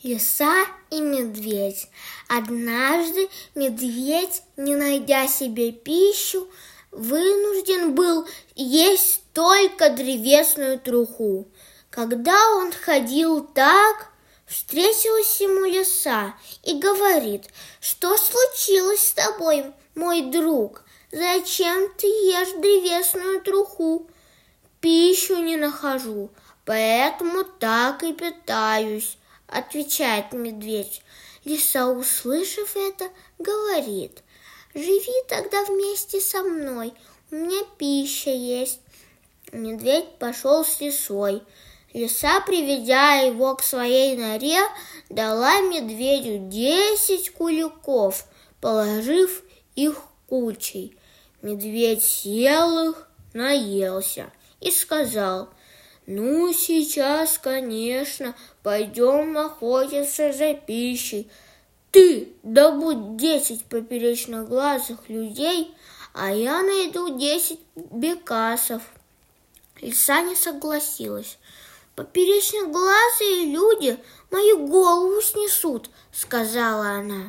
Лиса и медведь. Однажды медведь, не найдя себе пищу, вынужден был есть только древесную труху. Когда он ходил так, встретилась ему лиса и говорит: «Что случилось с тобой, мой друг? Зачем ты ешь древесную труху?» «Пищу не нахожу, поэтому так и питаюсь», — отвечает медведь. Лиса, услышав это, говорит: «Живи тогда вместе со мной, у меня пища есть». Медведь пошел с лисой. Лиса, приведя его к своей норе, дала медведю 10 куликов, положив их кучей. Медведь съел их, наелся и сказал: «Ну, сейчас, конечно, пойдем охотиться за пищей. Ты добудь 10 поперечноглазых людей, а я найду 10 бекасов». Лиса не согласилась. «Поперечноглазые люди мою голову снесут», — сказала она.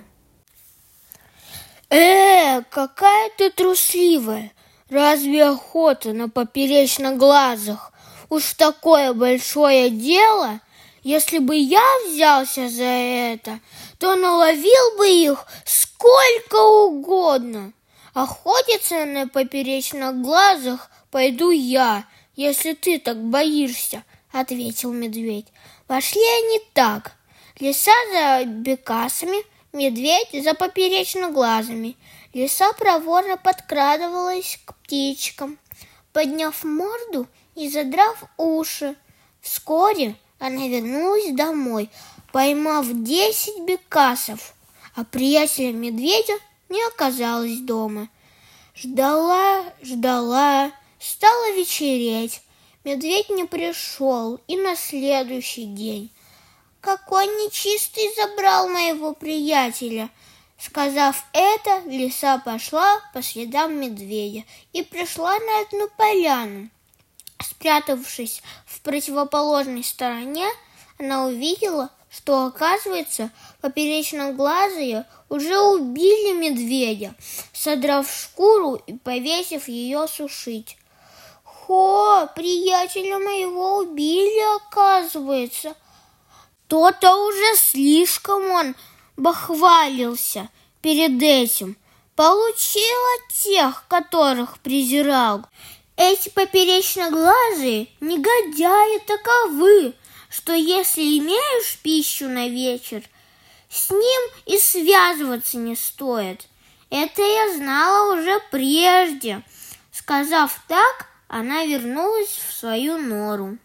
Какая ты трусливая! Разве охота на поперечноглазых уж такое большое дело? Если бы я взялся за это, то наловил бы их сколько угодно. Охотиться на поперечноглазых пойду я, если ты так боишься, — ответил медведь. Пошли они так: лиса за бекасами, медведь за поперечноглазыми. Лиса проворно подкрадывалась к птичкам, подняв морду и задрав уши. Вскоре она вернулась домой, поймав 10 бекасов, а приятеля медведя не оказалось дома. Ждала, стало вечереть. Медведь не пришел и на следующий день. «Какой нечистый забрал моего приятеля!» Сказав это, лиса пошла по следам медведя и пришла на одну поляну. Спрятавшись в противоположной стороне, она увидела, что, оказывается, поперечноглазые уже убили медведя, содрав шкуру и повесив ее сушить. «Хо, приятеля моего убили, оказывается!» То-то уже слишком он бахвалился перед этим. Получил от тех, которых презирал. Эти поперечноглазые негодяи таковы, что если имеешь пищу на вечер, с ним и связываться не стоит. Это я знала уже прежде. Сказав так, она вернулась в свою нору.